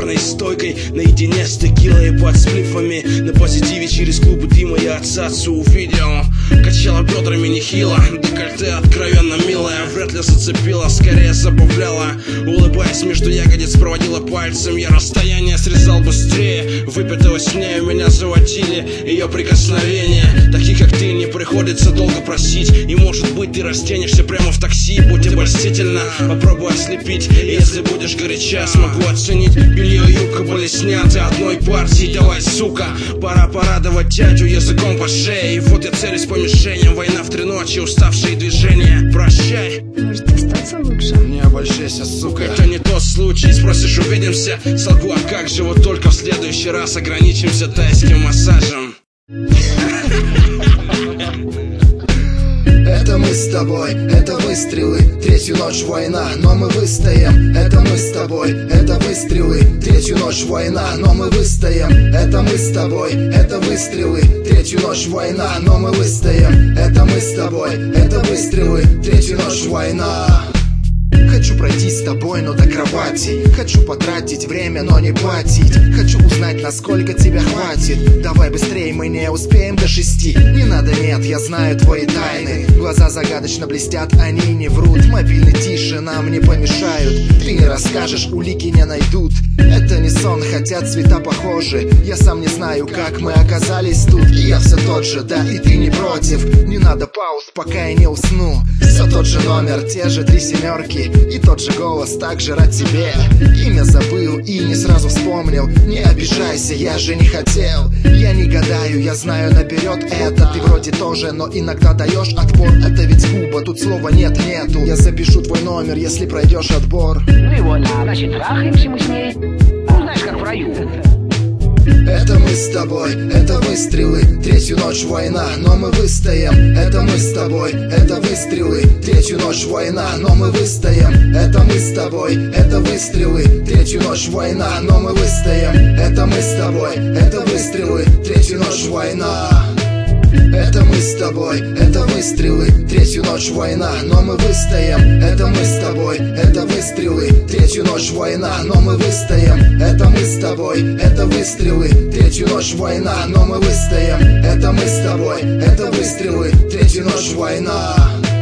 барной стойкой, наедине с текилой и под сплифами. На позитиве через клубы дыма я отцацу увидел. Качала бедрами нехило, декольте откровенно милая. Вряд ли зацепила, скорее забавляла. Улыбаясь между ягодиц, проводила пальцем. Я расстояние срезал быстрее. Выпитого с нею меня заводили ее прикосновения. Таких как ты не приходится долго просить. И может быть ты растянешься прямо в такси. Будь обольстительно, попробуй ослепить. И если будешь горяча, смогу оценить. Белье и юбка были сняты одной партией. Давай, сука, пора порадовать дядю языком по шее. И вот я целюсь по мишеням. Война в 3 ночи, уставшие движения. Прощай. Может остаться лучше? Не обольщайся, сука. Это не тот случай. Спросишь, увидимся? Солгу, а как же, вот только в следующий раз ограничимся тайским массажем. Это мы с тобой, это выстрелы. 3-ю ночь война, но мы выстоим. Это мы с тобой, это выстрелы. 3-ю ночь война, но мы выстоим. Это мы с тобой, это выстрелы. 3-ю ночь война, но мы выстоим. Это мы с тобой, это выстрелы. 3-ю ночь война. Хочу пройти с тобой, но до кровати. Хочу потратить время, но не платить. Хочу узнать, насколько тебя хватит. Давай быстрее, мы не успеем до 6. Не надо, нет, я знаю твои тайны. Глаза загадочно блестят, они не врут. Мобильный тише нам не помешают. Ты не расскажешь, улики не найдут. Это не сон, хотя цвета похожи. Я сам не знаю, как мы оказались тут. И я все тот же, да, и ты не против. Не надо пауз, пока я не усну. Все тот же номер, те же 3 семерки. И тот же голос, так же рад тебе. Имя забыл и не сразу вспомнил. Не обижайся, я же не хотел. Я не гадаю, я знаю наперед это. Ты вроде тоже, но иногда даешь отпор. Это ведь губа, тут слова нет-нету. Я запишу твой номер, если пройдешь отбор. Ну и вуаля, значит трахаемся мы с ней. Ну знаешь, как в раю. Это мы с тобой, это выстрелы. 3-ю ночь война, но мы выстоим. Это мы с тобой, это выстрелы. 3-ю ночь война, но мы выстоим. Это мы с тобой, это выстрелы. 3-ю ночь война, но мы выстоим. Это мы с тобой, это выстрелы. 3-ю ночь война. Это мы с тобой, это выстрелы. 3-ю ночь война, но мы выстоим. Это мы с тобой, это выстрелы. 3-ю ночь война, но мы выстоим. Это мы с тобой, это выстрелы. 3-ю ночь война, но мы выстоим. Это мы с тобой, это выстрелы. 3-ю ночь война.